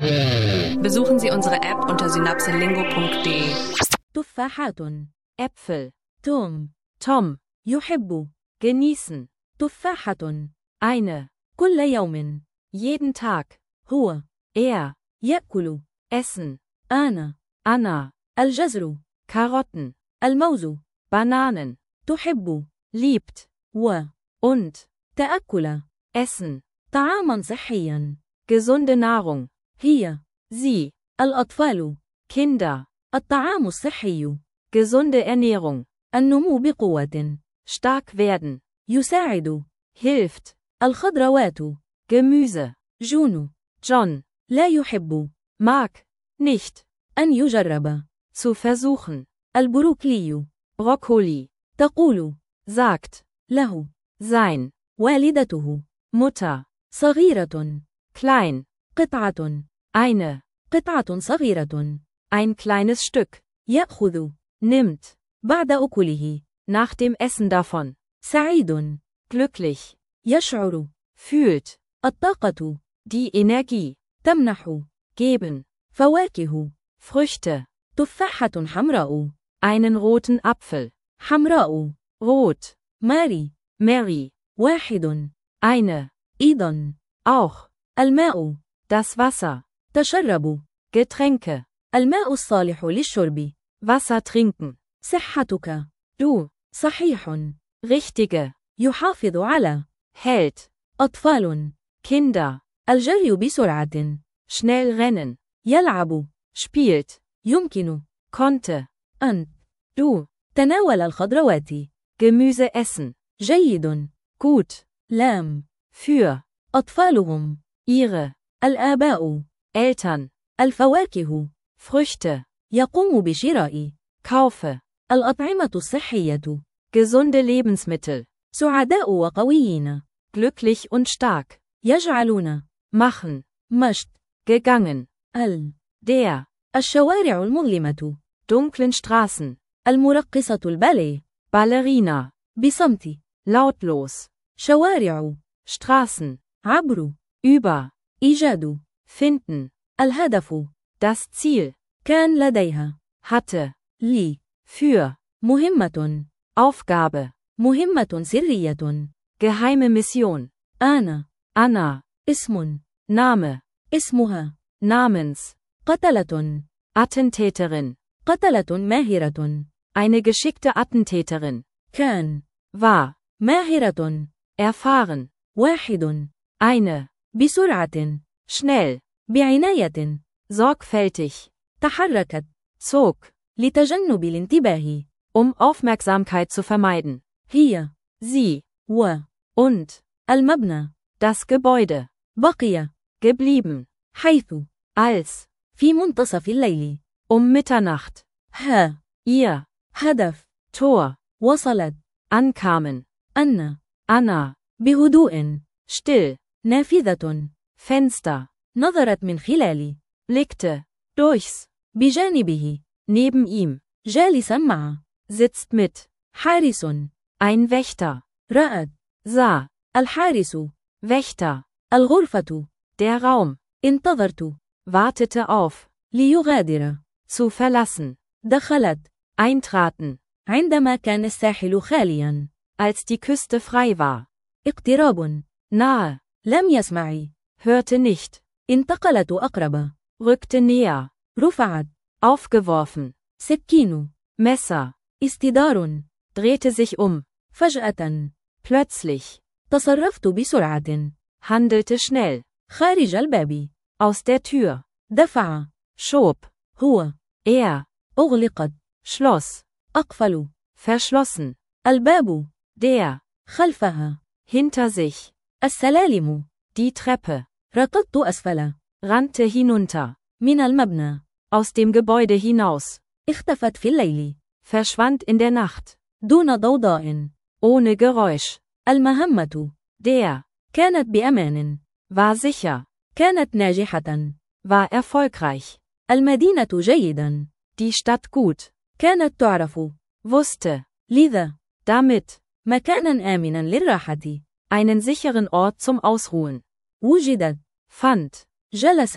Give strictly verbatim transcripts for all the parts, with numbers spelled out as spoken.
Besuchen Sie unsere App unter synapselingo punkt de. تفاحات. Äpfel. توم. Tom. يحب. genießen. تفاحة. eine. كل يوم. jeden Tag. هو. er. يأكل. essen. أنا. Anna. الجزر. Karotten. الموز. Bananen. تحب. liebt. و. und. تأكل. essen. طعاما صحيا. gesunde Nahrung. هي. sie. الأطفال. Kinder. الطعام الصحي. gesunde Ernährung. النمو بقوة. stark werden. يساعد. hilft. الخضروات. Gemüse. جون. John. لا يحب. mag. nicht. أن يجرب. zu versuchen. البروكلي. Brokkoli. تقول. sagt. له. sein. والدته. Mutter. صغيرة. klein. قطعة. eine. قطعة صغيرة. ein kleines Stück. يأخذ. nimmt. بعد أكله. nach dem Essen davon. سعيد. glücklich. يشعر. fühlt. الطاقة. die Energie. تمنح. geben. فواكه. Früchte. تفاحة حمراء. einen roten Apfel. حمراء. rot. ماري. Mary. واحد. eine. أيضا. auch. الماء. das Wasser. تشرب. Getränke. الماء الصالح للشرب. Wasser trinken. صحتك. du. صحيح. richtige. يحافظ على. hält. أطفال. Kinder. الجري بسرعة. schnell rennen. يلعب. spielt. يمكن. konnte. أنت. du. تناول الخضروات. Gemüse essen. جيد. gut. لام. für. أطفالهم. ihre. الآباء. Eltern. الفواكه. Früchte. يقوم بشراء. kaufe. الأطعمة الصحية. gesunde Lebensmittel. سعداء وقويين. glücklich und stark. يجعلون. machen. مشت. gegangen. ال. der. الشوارع المظلمة. dunklen Straßen. المرقصة الباليه. Ballerina. بصمت. lautlos. شوارع. Straßen. عبر. über. إيجاد. finden. الهدف. das Ziel. كان لديها. hatte. لي. für. مهمة. Aufgabe. مهمة سرية. geheime Mission. أنا. Anna. اسم. Name. اسمها. namens. قتلة. Attentäterin. قتلة ماهرة. eine geschickte Attentäterin. كان. war. ماهرة. erfahren. واحد. eine. بسرعة. schnell. بعناية. sorgfältig. تحركت. zog. لتجنب الانتباه. um Aufmerksamkeit zu vermeiden. هي. sie. و. und. المبنى. das Gebäude. بقي. geblieben. حيث. als. في منتصف الليل. um Mitternacht. ها. ihr. هدف. Tor. وصلت. ankamen. أن. Anna. بهدوء. still. نافذة. Fenster. نظرت من خلال. blickte. durchs. بجانبه. neben ihm. جالسا مع. sitzt mit. حارس. ein Wächter. رأت. sah. الحارس. Wächter. الغرفة. der Raum. انتظرت. wartete auf. ليغادر. zu verlassen. دخلت. eintraten. عندما كان الساحل خاليا. als die Küste frei war. اقتراب. nahe. لم يسمعي. hörte nicht. انتقلت أقرب. rückte näher. رفعت. aufgeworfen. سكين. Messer. استدار. drehte sich um. فجأة. plötzlich. تصرفت بسرعة. handelte schnell. خارج الباب. aus der Tür. دفع. schob. هو. er. أغلقت. schloss. أقفل. verschlossen. الباب. der. خلفها. hinter sich. السلالم. die Treppe. ركضت أسفل. rannte hinunter. من المبنى. aus dem Gebäude hinaus. اختفت في الليل. verschwand in der Nacht. دون ضوضاء. ohne Geräusch. المهمة. der. كانت بأمان. war sicher. كانت ناجحة. war erfolgreich. المدينة جيدا. die Stadt gut. كانت تعرف. wusste. لذا. damit. مكانا آمنا للراحة. einen sicheren Ort zum Ausruhen. وجدت. fand. جلست.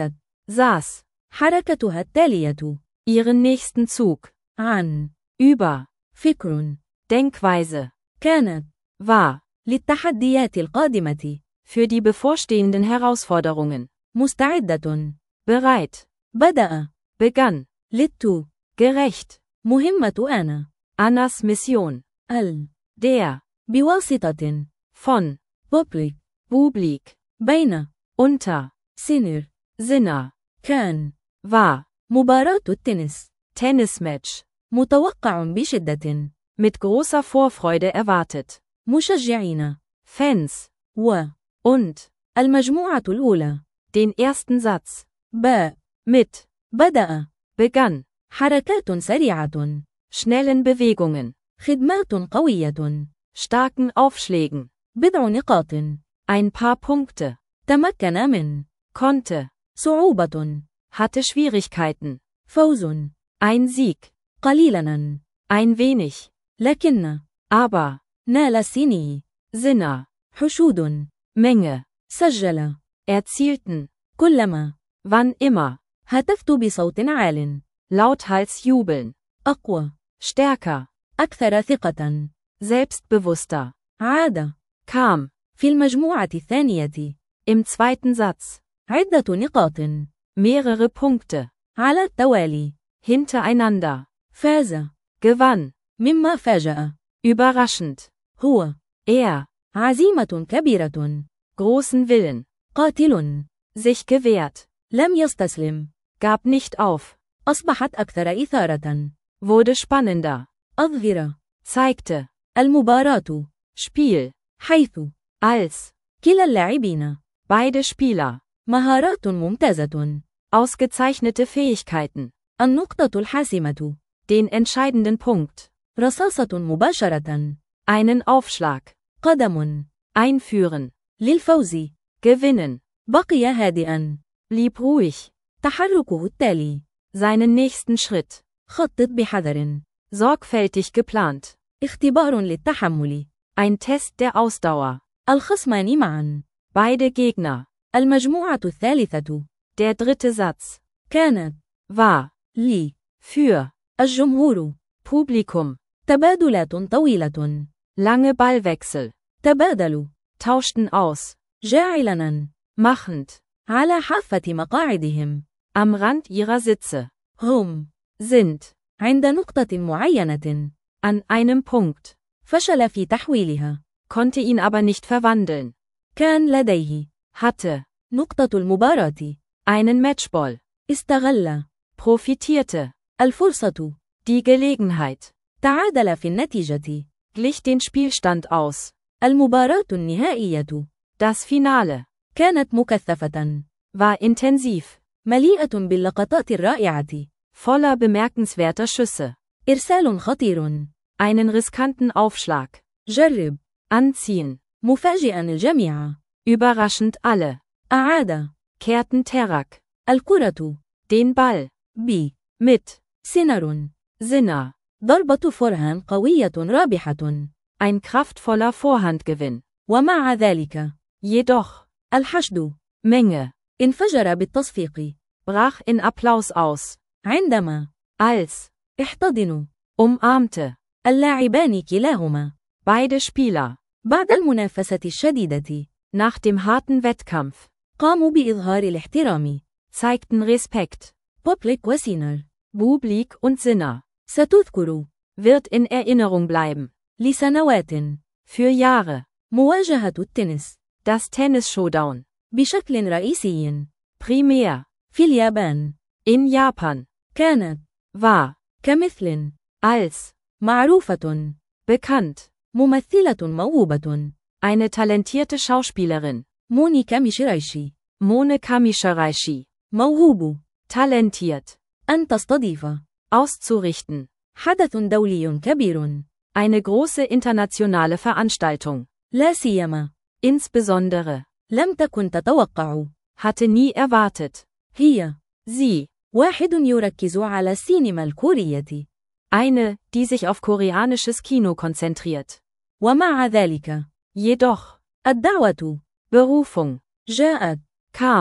saß. حركتها التالية. Ihren nächsten Zug. عن. Über. فكر. Denkweise. كانت. War. للتحديات القادمة. Für die bevorstehenden Herausforderungen. مستعدة. Bereit. بدأ. Begann. للتو. Gerecht. مهمة أنا. Annas Mission. ال. Der. بواسطة. Von. Public. Publik. بين. Unter. Sinner. Sinner. كان. War. مباراة التنس. Tennismatch. متوقع بشدة. Mit großer Vorfreude erwartet. مشجعين. Fans. و. Und. المجموعة الأولى. Den ersten Satz. باء. Mit. بدأ. Begann. حركات سريعة. Schnellen Bewegungen. خدمات قوية. Starken Aufschlägen. بضع نقاط. Ein paar Punkte. تمكن من. Konnte. صعوبة. Hatte Schwierigkeiten. فوز. Ein Sieg. قليلاً. Ein wenig. لكن. Aber. نال سيني. Sinner. حشود. Menge. سجل. Erzielten. كلما. Wann immer. هتفت بصوت عال. Lauthals jubeln. أقوى. Stärker. أكثر ثقة. Selbstbewusster. عاد. Kam. في المجموعة الثانية. Im zweiten Satz. عدة نقاط. Mehrere Punkte. على التوالي. Hintereinander. فاز. Gewann. مما فاجأ. Überraschend. هو. Er. عزيمة كبيرة. Großen Willen. قاتل. Sich gewehrt. لم يستسلم. Gab nicht auf. أصبحت أكثر إثارة. Wurde spannender. أظهر. Zeigte. المباراة. Spiel. حيث. Als. كلا اللاعبين. Beide Spieler. مهارات ممتازة. Ausgezeichnete Fähigkeiten. النقطة الحاسمة. Den entscheidenden Punkt. رصاصة مباشرة. Einen Aufschlag. قدم. Einführen. للفوز. Gewinnen. بقي هادئا. Blieb ruhig. تحركه التالي. Seinen nächsten Schritt. خطط بحذر. Sorgfältig geplant. اختبار للتحمل. Ein Test der Ausdauer. الخصمان معا. Beide Gegner. المجموعة الثالثة. Der dritte Satz. كانت. War. لي. Für. الجمهور. Publikum. تبادلات طويلة. Lange Ballwechsel. تبادلوا. Tauschten aus. جاعلنا. Machend. على حافة مقاعدهم. Am Rand ihrer Sitze. هم. Sind. عند نقطة معينة. An einem Punkt. فشل في تحويلها. Konnte ihn aber nicht verwandeln. كان لديه. Hatte. نقطة المباراة. Einen Matchball. استغل. Profitierte. الفرصة. Die Gelegenheit. تعادل في النتيجة. Glich den Spielstand aus. المباراة النهائية. Das Finale. كانت مكثفة. War intensiv. مليئة باللقطات الرائعة. Voller bemerkenswerter Schüsse. إرسال خطير. Einen riskanten Aufschlag. جرب. Anziehen. مفاجئا الجميع. Überraschend alle. أعاد. Kehrten Terrak. الكرة. Den Ball. B. Mit. Sinner. Sinner. ضربة فورهان قوية رابحة. Ein kraftvoller Vorhandgewinn. ومع ذلك. Jedoch. الحشد. Menge. انفجر بالتصفيق. Brach in Applaus aus. عندما. Als. احتضنوا. Umarmte. اللاعبان كلاهما. Beide Spieler. بعد المنافسة الشديدة. Nach dem harten Wettkampf. قاموا بإظهار الاحترام. Zeigten Respekt. Publik وسينر. Publik und Sinner. ستذكر. Wird in Erinnerung bleiben. لسنوات. Für Jahre. مواجهة التنس. Das Tennis-Showdown. بشكل رئيسي. Primär. في اليابان. In Japan. كانت. War. كمثل. Als. معروفة. Bekannt. ممثلة موهوبة. Eine talentierte Schauspielerin. مونيكا ميشيرايشي. Monika Mischiraishi. موهوب. Talentiert. أن تستضيف. Auszurichten. حدث دولي كبير. Eine große internationale Veranstaltung. لا سيما. Insbesondere. لم تكن تتوقع. Hatte nie erwartet. هي. Sie. واحد يركز على السينما الكورية. Eine, die sich auf koreanisches Kino konzentriert. ومع ذلك. Jedoch. الدعوة. Berufung. جاءت. Kam.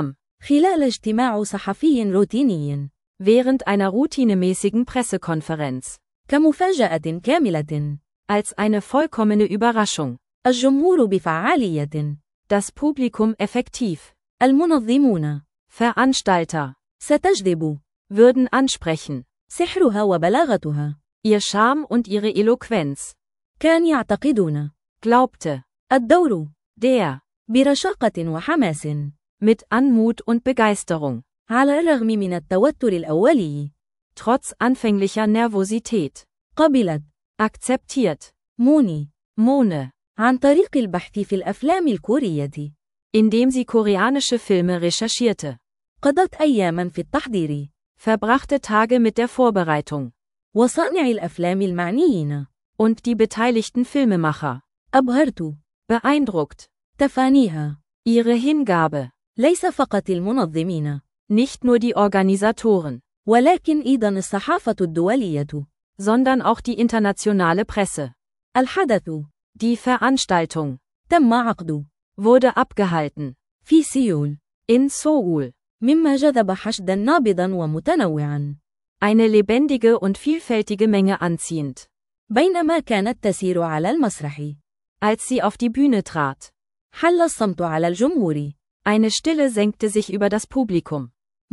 خلال اجتماع صحفي روتيني. Während einer routinemäßigen Pressekonferenz. كمفاجأة كاملة. Als eine vollkommene Überraschung. الجمهور بفعالية. Das Publikum effektiv. المنظمون. Veranstalter. ستجذب. Würden ansprechen. سحرها وبلاغتها. Ihr Charme und ihre Eloquenz. كان يعتقدون. Glaubte. الدور. Der. برشاقة وحماس. Mit Anmut und Begeisterung. على الرغم من التوتر الأولي. Trotz anfänglicher Nervosität. قبلت. Akzeptiert. موني. Mone. عن طريق البحث في الأفلام الكورية. Indem sie koreanische Filme recherchierte. قضت أياما في التحضير. Verbrachte Tage mit der Vorbereitung. وصانع الأفلام المعنيين. Und die beteiligten Filmemacher. أبهرت. Beeindruckt. تفانيها. Ihre Hingabe. ليس فقط المنظمين. Nicht nur die Organisatoren. ولكن أيضا الصحافة الدولية. Sondern auch die internationale Presse. الحدث. Die Veranstaltung. تم عقد. Wurde abgehalten. في سيول. In Seoul. مما جذب حشدا نابضا ومتنوعا. Eine lebendige und vielfältige Menge anziehend. بينما كانت تسير على المسرح. Als sie auf die Bühne trat. حل الصمت على الجمهور. Eine Stille senkte sich über das Publikum.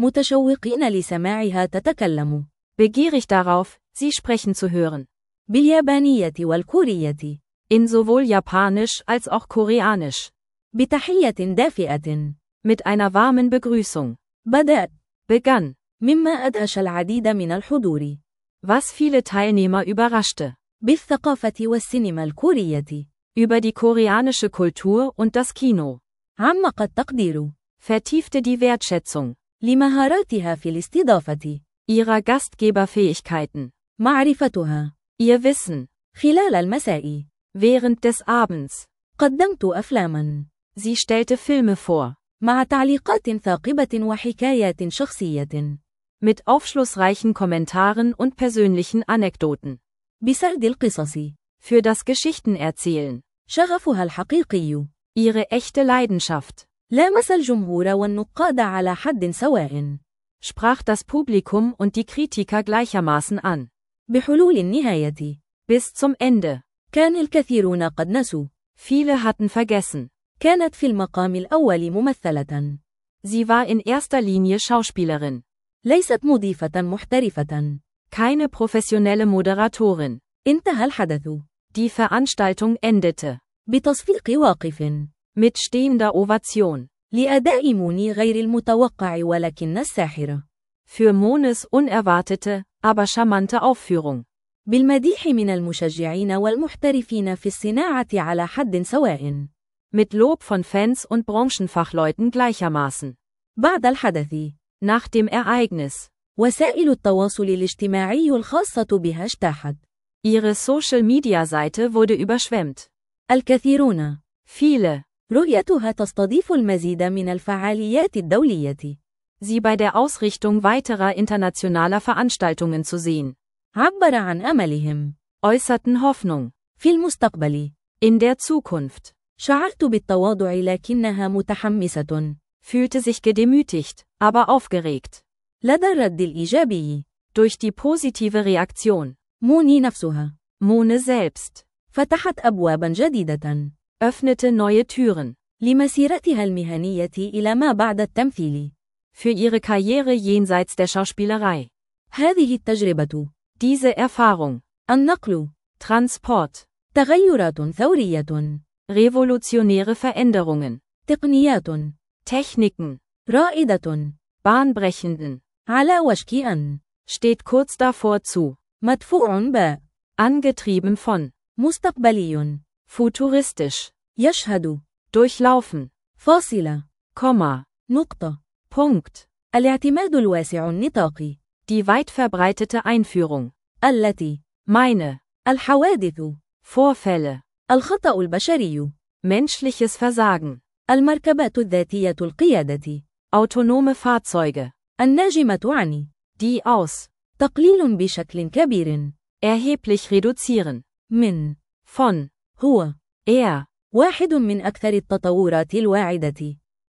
متشوقين لسماعها تتكلم. Begierig darauf, sie sprechen zu hören. باليابانية والكورية. In sowohl Japanisch als auch Koreanisch. بتحية دافئة. Mit einer warmen Begrüßung. بدأت. Begann. مما أدهش العديد من الحضور. Was viele Teilnehmer überraschte. بالثقافة والسينما الكورية. Über die koreanische Kultur und das Kino. عمق التقدير. Vertiefte die Wertschätzung. لمهاراتها في الاستضافة. Ihrer Gastgeberfähigkeiten. معرفتها. Ihr Wissen. خلال المساء. Während des Abends. قدمت أفلاما. Sie stellte Filme vor. مع تعليقات ثاقبة وحكايات شخصية. Mit aufschlussreichen Kommentaren und persönlichen Anekdoten. بسرد القصص. Für das Geschichtenerzählen. شغفها الحقيقي. Ihre echte Leidenschaft. لامس الجمهور والنقاد على حد سواء. Sprach das Publikum und die Kritiker gleichermaßen an. بحلول النهاية. Bis zum Ende. كان الكثيرون قد نسوا. Viele hatten vergessen. كانت في المقام الأول ممثلة. Sie war in erster Linie Schauspielerin. ليست مضيفة محترفة. Keine professionelle Moderatorin. انتهى الحدث. Die Veranstaltung endete. بتصفيق واقف. Mit stehender Ovation. لأداء موني غير المتوقع ولكن الساحرة. Für Mones unerwartete, aber charmante Aufführung. بالمديح من المشجعين والمحترفين في الصناعة على حد سواء. Mit Lob von Fans und Branchenfachleuten gleichermaßen. بعد الحدث. Nach dem Ereignis. وسائل التواصل الاجتماعي الخاصة بها اجتاحت. Ihre Social-Media-Seite wurde überschwemmt. الكثيرون. Viele. رؤيتها تستضيف المزيد من الفعاليات الدولية. Sie bei der Ausrichtung weiterer internationaler Veranstaltungen zu sehen. عبر عن أملهم. Äußerten Hoffnung. في المستقبل. In der Zukunft. شعرت بالتواضع لكنها متحمسة. Fühlte sich gedemütigt, aber aufgeregt. لدى الرد الإيجابي. Durch die positive Reaktion. موني نفسها. Mone selbst. فتحت أبوابا جديدة. Öffnete neue Türen. لمسيرتها المهنية إلى ما بعد التمثيل. Für ihre Karriere jenseits der Schauspielerei. هذه التجربة. Diese Erfahrung. النقل. Transport. تغيرات ثورية. Revolutionäre Veränderungen. تقنيات. Techniken. رائدة. Bahnbrechenden. على وشك أن. Steht kurz davor zu. مدفوع باء. Angetrieben von. مستقبلي. Futuristisch. يشهد. Durchlaufen. فاصلة. Komma. نقطة. Punkt. الاعتماد الواسع النطاق. Die weit verbreitete Einführung. التي. Meine. الحوادث. Vorfälle. الخطأ البشري. Menschliches Versagen. المركبات الذاتية القيادة. Autonome Fahrzeuge. الناجمة عن. Die aus. تقليل بشكل كبير. Erheblich reduzieren. من. Von. هو. Er. واحد من أكثر التطورات الواعدة.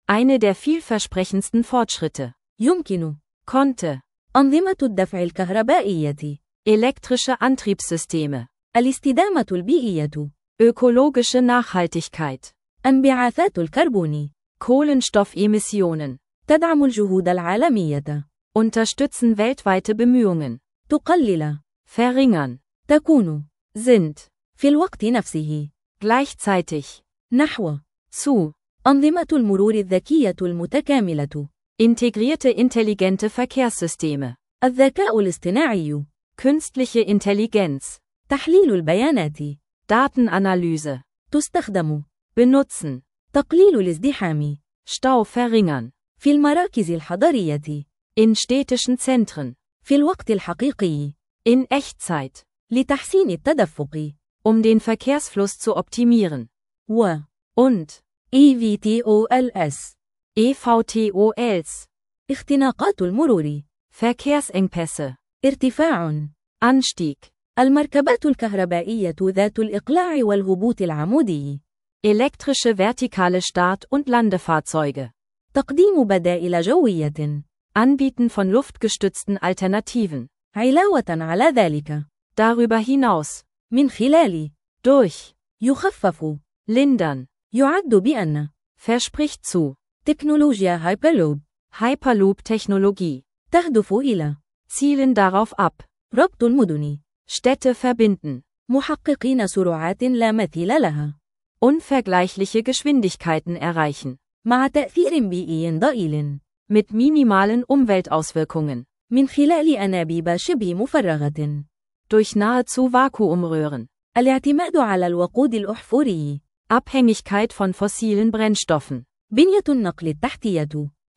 Eine der vielversprechendsten Fortschritte. يمكن. Konnte. أنظمة الدفع الكهربائية. Elektrische Antriebssysteme. الاستدامة البيئية. Ökologische Nachhaltigkeit. انبعاثات الكربون. Kohlenstoffemissionen. تدعم الجهود العالمية. Unterstützen weltweite Bemühungen. تقلل. Verringern. تكون. Sind. في الوقت نفسه. Gleichzeitig. نحو. Zu. أنظمة المرور الذكية المتكاملة. Integrierte intelligente Verkehrssysteme. الذكاء الاصطناعي. Künstliche Intelligenz. تحليل البيانات. Datenanalyse. تستخدم. Benutzen. تقليل الازدحام. Stau verringern. في المراكز الحضرية. In städtischen Zentren. في الوقت الحقيقي. In Echtzeit. لتحسين التدفق. Um den Verkehrsfluss zu optimieren. و. Und. إي في تي أو إل إس. E V T O Ls. اختناقات المرور. Verkehrsengpässe. ارتفاع. Anstieg. المركبات الكهربائية ذات الإقلاع والهبوط العمودي. Elektrische vertikale Start- und Landefahrzeuge. تقديم بدائل جوية. Anbieten von luftgestützten Alternativen. علاوة على ذلك. Darüber hinaus. من خلال. Durch. يخفف. Lindern. يعد بأن. Verspricht zu. تكنولوجيا هايبرلوب. Hyperloop-Technologie. تهدف إلى. Zielen darauf ab. ربط المدن. Städte verbinden. محققين سرعات لا مثيل لها. Unvergleichliche Geschwindigkeiten erreichen. مع تأثير بيئي ضئيل. Mit minimalen Umweltauswirkungen. من خلال أنابيب شبه مفرغة. Durch nahezu Vakuumröhren. الاعتماد على الوقود الأحفوري. Abhängigkeit von fossilen Brennstoffen. بنية النقل التحتية.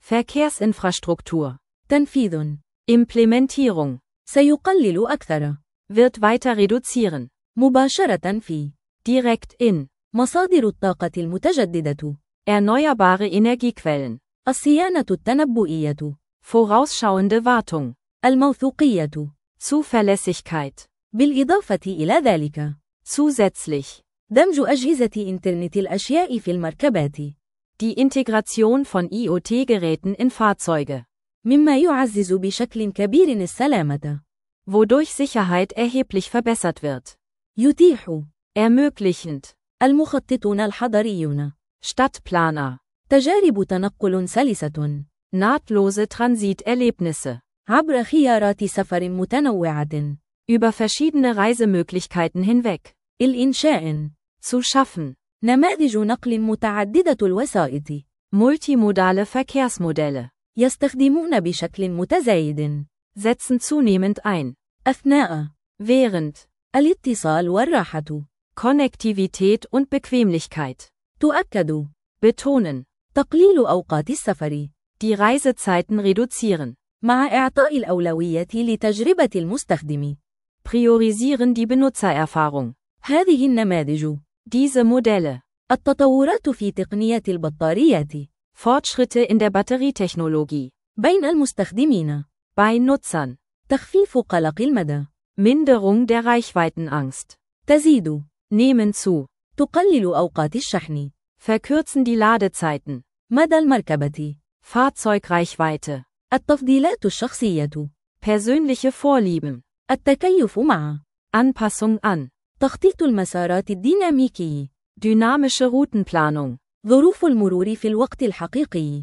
Verkehrsinfrastruktur. تنفيذ. Implementierung. سيقلل أكثر. Wird weiter reduzieren. مباشرة في. Direkt in. مصادر الطاقة المتجددة. Erneuerbare Energiequellen. الصيانة التنبؤية. Vorausschauende Wartung. الموثوقية. Zuverlässigkeit. بالإضافة إلى ذلك. Zusätzlich. دمج أجهزة إنترنت الأشياء في المركبات. Die Integration von I O T-Geräten in Fahrzeuge. مما يعزز بشكل كبير السلامة. Wodurch Sicherheit erheblich verbessert wird. يتيح. Ermöglichend. المخططون الحضريون. Stadtplaner. تجارب تنقل سلسة. Nahtlose Transiterlebnisse. عبر خيارات سفر متنوعة. Über verschiedene Reisemöglichkeiten hinweg. الإنشاء. Zu schaffen. نماذج نقل متعددة الوسائط. Multimodale Verkehrsmodelle. يستخدمون بشكل متزايد. Setzen zunehmend ein. أثناء. Während. الاتصال والراحة. Konnektivität und Bequemlichkeit. تؤكد. Betonen. تقليل أوقات السفر. Die Reisezeiten reduzieren. مع إعطاء الأولوية لتجربة المستخدم. Priorisieren die Benutzererfahrung. هذه النماذج. Diese Modelle. التطورات في تقنية البطاريات. Fortschritte in der Batterietechnologie. بين المستخدمين. Bei Nutzern. تخفيف قلق المدى. Minderung der Reichweitenangst. تزيد. Nehmen zu. تقلل أوقات الشحن. Verkürzen die Ladezeiten. مدى المركبة. Fahrzeugreichweite. التفضيلات الشخصية. Persönliche Vorlieben. التكيف مع. Anpassung an. تخطيط المسارات الديناميكي. Dynamische Routenplanung. ظروف المرور في الوقت الحقيقي.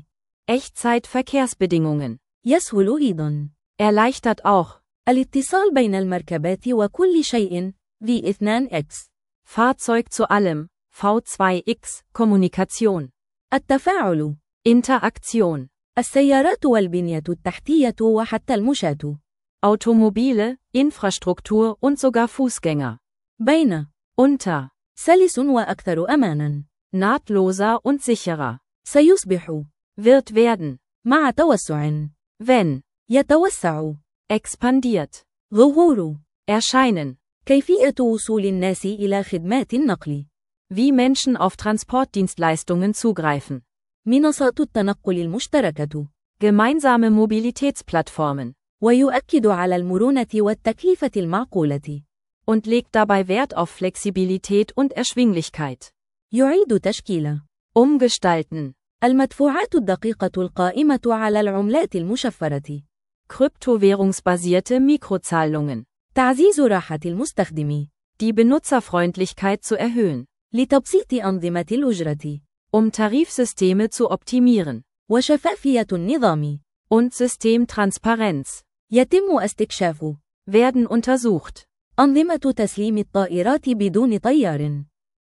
Echtzeit-Verkehrsbedingungen. يسهل أيضاً. Erleichtert auch. الاتصال بين المركبات وكل شيء. في اثنين إكس. Fahrzeug zu allem. V zwei X. Kommunikation. التفاعل. Interaktion. السيارات والبنية التحتية وحتى المشاة. Automobile, Infrastruktur und sogar Fußgänger. بين. Unter. سلس وأكثر أماناً. Nahtloser und sicherer. سيصبح. Wird werden. مع توسع. Wenn. يتوسع. Expandiert. ظهور. Erscheinen. كيفية وصول الناس إلى خدمات النقل. Wie Menschen auf Transportdienstleistungen zugreifen. منصات التنقل المشتركة. Gemeinsame Mobilitätsplattformen. ويؤكد على المرونة والتكلفة المعقولة. Und legt dabei Wert auf Flexibilität und Erschwinglichkeit. يعيد تشكيل. Umgestalten. المدفوعات الدقيقة القائمة على العملات المشفرة. Kryptowährungsbasierte Mikrozahlungen. تعزيز راحة المستخدم. Die Benutzerfreundlichkeit zu erhöhen. لتبسيط أنظمة الأجرة. Um Tarifsysteme zu optimieren. وشفافية النظام. Und Systemtransparenz. يتم استكشاف. Werden untersucht. أنظمة تسليم الطائرات بدون طيار.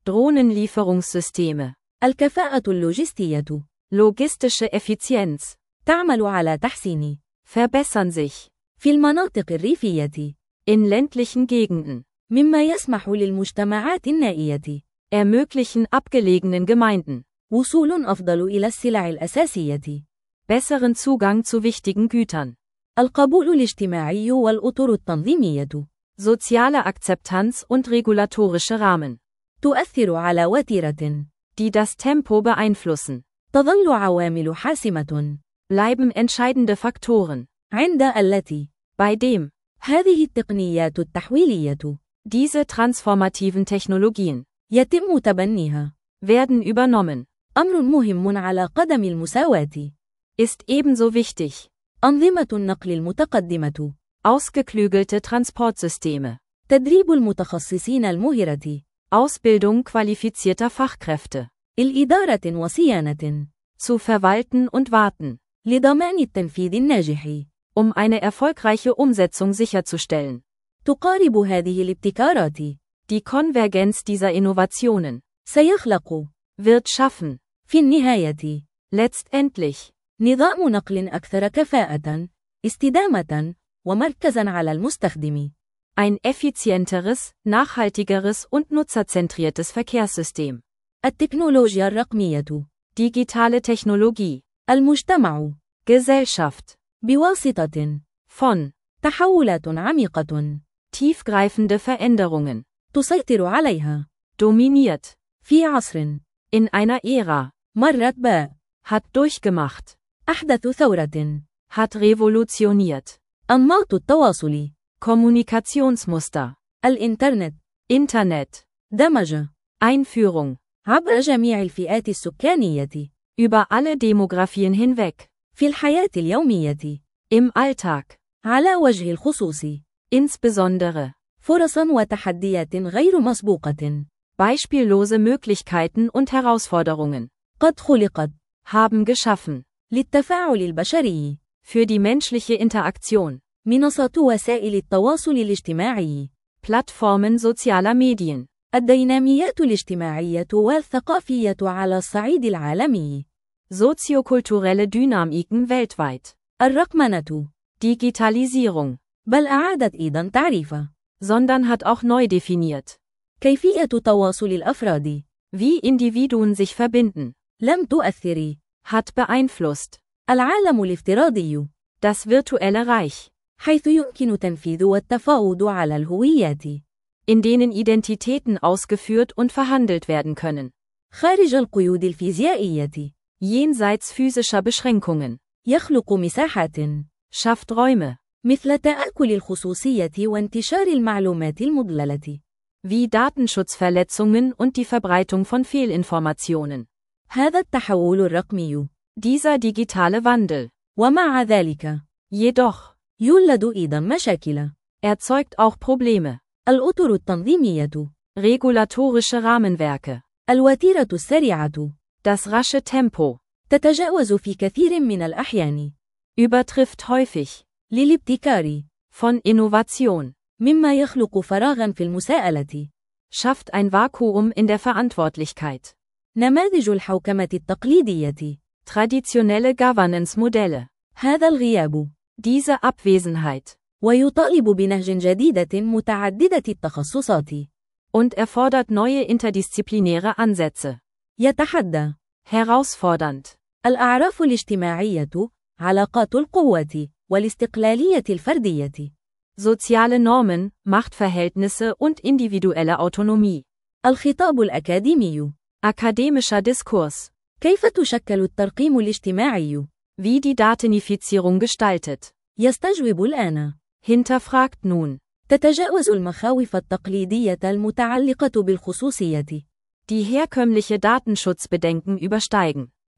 Drohnenlieferungssysteme. الكفاءة اللوجستية. Logistische Effizienz. تعمل على تحسين. Verbessern sich. في المناطق الريفية. In ländlichen Gegenden. مما يسمح للمجتمعات النائية. Ermöglichen abgelegenen Gemeinden. وصول أفضل إلى السلع الأساسية. Besseren Zugang zu wichtigen Gütern. القبول الاجتماعي والأطر التنظيمية. Soziale Akzeptanz und regulatorische Rahmen. تؤثر على وتيرة. Die das Tempo beeinflussen. تظل عوامل حاسمة. Bleiben entscheidende Faktoren. عند التي. Bei dem. هذه التقنيات التحويلية. Diese transformativen Technologien. يتم تبنيها. Werden übernommen. أمر مهم على قدم المساواة. Ist ebenso wichtig. أنظمة النقل المتقدمة. Ausgeklügelte Transportsysteme. تدريب المتخصصين المهرة. Ausbildung qualifizierter Fachkräfte. الإدارة وصيانة. Zu verwalten und warten. لضمان التنفيذ الناجح. Um eine erfolgreiche Umsetzung sicherzustellen. تقارب هذه الابتكارات. Die Konvergenz dieser Innovationen. سيخلق. Wird schaffen. في النهاية. Letztendlich. نظام نقل أكثر كفاءة، استدامة، ومركزاً على المستخدم. Ein effizienteres, nachhaltigeres und nutzerzentriertes Verkehrssystem. التكنولوجيا الرقمية. Digitale Technologie. المجتمع. Gesellschaft. بواسطة. Von. تحولات عميقة. Tiefgreifende Veränderungen. تسيطر عليها. Dominiert. في عصر. In einer Ära. مرت باء. Hat durchgemacht. أحدث ثورة. Hat revolutioniert. أنماط التواصل. Kommunikationsmuster. الإنترنت. Internet. دمج. Einführung. عبر جميع الفئات السكانية. Über alle Demografien hinweg. في الحياة اليومية. Im Alltag. على وجه الخصوص. Insbesondere. فرصاً وتحديات غير مسبوقة. Beispiellose Möglichkeiten und Herausforderungen. قد خلقت. Haben geschaffen. للتفاعل البشري. Für die menschliche Interaktion. منصات وسائل التواصل الاجتماعي. Plattformen sozialer Medien. الديناميات الاجتماعية والثقافية على الصعيد العالمي. Soziokulturelle Dynamiken weltweit. الرقمنة. Digitalisierung. بل أعادت أيضاً تعريفه. Sondern hat auch neu definiert. كيفية تواصل الأفراد. Wie Individuen sich verbinden. لم تؤثر. Hat beeinflusst. العالم الافتراضي. Das virtuelle Reich. حيث يمكن تنفيذ والتفاوض على الهويات. In denen Identitäten ausgeführt und verhandelt werden können. خارج القيود الفيزيائية. Jenseits physischer Beschränkungen. يخلق مساحات. Schafft Räume. مثل تآكل الخصوصية وانتشار المعلومات المضللة. Wie Datenschutzverletzungen und die Verbreitung von Fehlinformationen. هذا التحول الرقمي. Dieser digitale Wandel. ومع ذلك. Jedoch. يولد أيضاً مشاكل. Erzeugt auch Probleme. الأطر التنظيمية. Regulatorische Rahmenwerke. الوتيرة السريعة. Das rasche Tempo. تتجاوز في كثير من الأحيان. Übertrifft häufig. للابتكار. Von Innovation. مما يخلق فراغاً في المساءلة. Schafft ein Vakuum in der Verantwortlichkeit. نماذج الحوكمة التقليدية. Traditionelle Governance-Modelle. هذا الغياب. Diese Abwesenheit. ويطالب بنهج جديدة متعددة التخصصات. Und erfordert neue interdisziplinäre Ansätze. يتحدى. Herausfordernd. الأعراف الاجتماعية، علاقات القوة، والاستقلالية الفردية. Soziale Normen, Machtverhältnisse und individuelle Autonomie. الخطاب الأكاديمي. Akademischer Diskurs. كيف تشكل الترقيم الاجتماعي؟ Wie die Datenifizierung gestaltet. يستجوب الآن. Hinterfragt nun. تتجاوز المخاوف التقليدية المتعلقة بالخصوصية. Die herkömmliche Datenschutzbedenken übersteigen.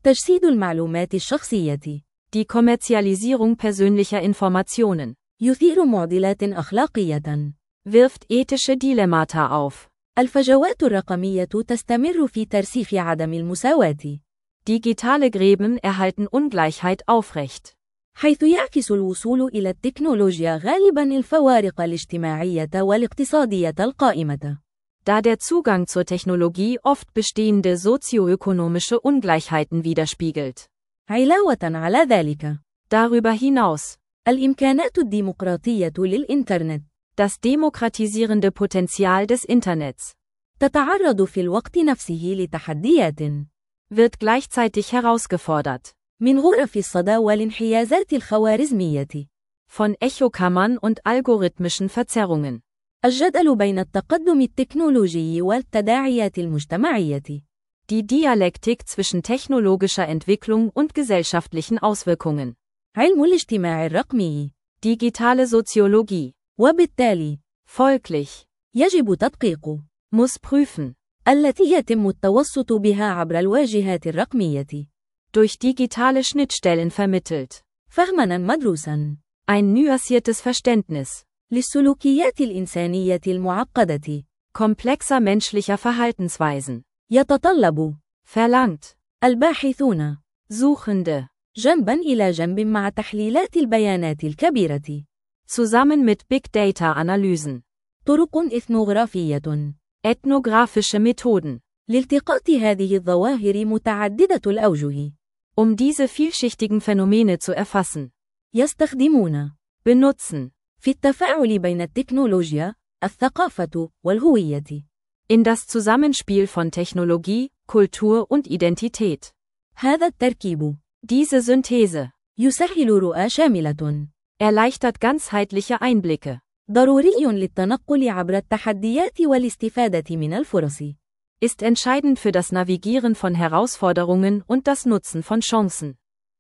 تجسيد المعلومات الشخصية. Die Kommerzialisierung persönlicher Informationen. يثير معضلات أخلاقية. Wirft ethische Dilemmata auf. الفجوات الرقمية تستمر في ترسيخ عدم المساواة. Digitale Gräben erhalten Ungleichheit aufrecht. حيث يعكس الوصول إلى التكنولوجيا غالباً الفوارق الاجتماعية والاقتصادية القائمة. Da der Zugang zur Technologie oft bestehende sozioökonomische Ungleichheiten widerspiegelt. علاوة على ذلك، Darüber hinaus, الإمكانات الديمقراطية للإنترنت das demokratisierende Potenzial des Internets تتعرض في الوقت نفسه لتحديات wird gleichzeitig herausgefordert. من غرف الصدى والانحيازات الخوارزمية. Von Echokammern und algorithmischen Verzerrungen. الجدل بين التقدم التكنولوجي والتداعيات المجتمعية. Die Dialektik zwischen technologischer Entwicklung und gesellschaftlichen Auswirkungen. علم الاجتماع الرقمي. Digitale Soziologie. وبالتالي، Folglich. يجب تدقيق. Muss prüfen. التي يتم التوسط بها عبر الواجهات الرقمية. Durch digitale Schnittstellen vermittelt. فهماً مدروساً. Ein nuanciertes Verständnis. للسلوكيات الإنسانية المعقدة. Komplexer menschlicher Verhaltensweisen. يتطلب. Verlangt. الباحثون. Suchende. جنباً إلى جنب مع تحليلات البيانات الكبيرة. Zusammen mit Big Data Analysen. طرق إثنوغرافية. Ethnographische Methoden. لالتقاط هذه الظواهر متعددة الأوجه. Um diese vielschichtigen Phänomene zu erfassen. يستخدمون. Benutzen. في التفاعل بين التكنولوجيا، الثقافة، والهوية. In das Zusammenspiel von Technologie, Kultur und Identität. هذا التركيب. Diese Synthese. يسهل رؤى شاملة. Erleichtert ganzheitliche Einblicke. ضروري للتنقل عبر التحديات والاستفادة من الفرص. Ist entscheidend für das Navigieren von Herausforderungen und das Nutzen von Chancen.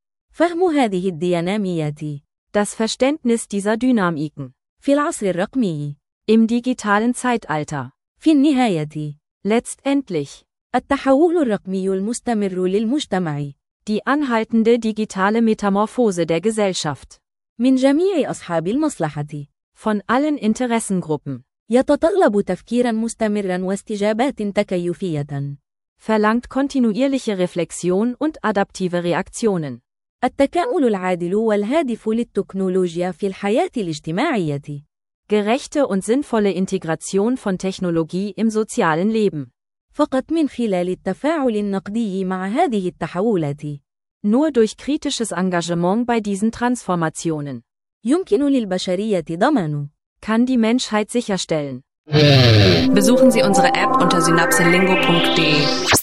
فهم هذه الديناميات. Das Verständnis dieser Dynamiken. في العصر الرقمي. Im digitalen Zeitalter. في النهاية. Letztendlich. التحول الرقمي المستمر للمجتمع. Die anhaltende digitale Metamorphose der Gesellschaft. من جميع أصحاب المصلحة. Von allen Interessengruppen. يتطلب تفكيرا مستمرا واستجابات تكيفية. Verlangt kontinuierliche Reflexion und adaptive Reaktionen. التكامل العادل والهادف للتكنولوجيا في الحياة الاجتماعية. Gerechte und sinnvolle Integration von Technologie im sozialen Leben. فقط من خلال التفاعل النقدي مع هذه التحولات. Nur durch kritisches Engagement bei diesen Transformationen. يمكن للبشرية ضمان. Kann die Menschheit sicherstellen. Besuchen Sie unsere App unter synapselingo punkt de.